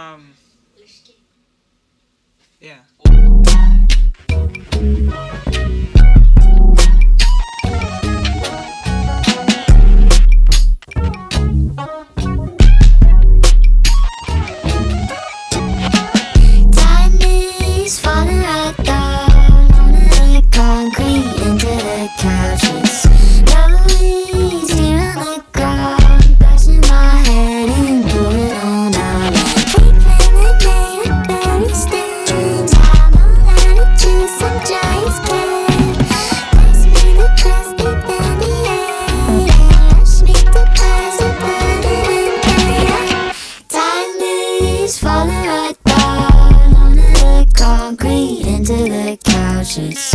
Yeah. Time is falling right down on the concrete into the couches. Memories here on the ground, bashing my head and pulling on out. We play the game of berry stains. I'm all out of juice, some giants can. Pass me the crust and then the end. Rush me to pass it, burn it in. Time is falling right down onto the concrete into the couches.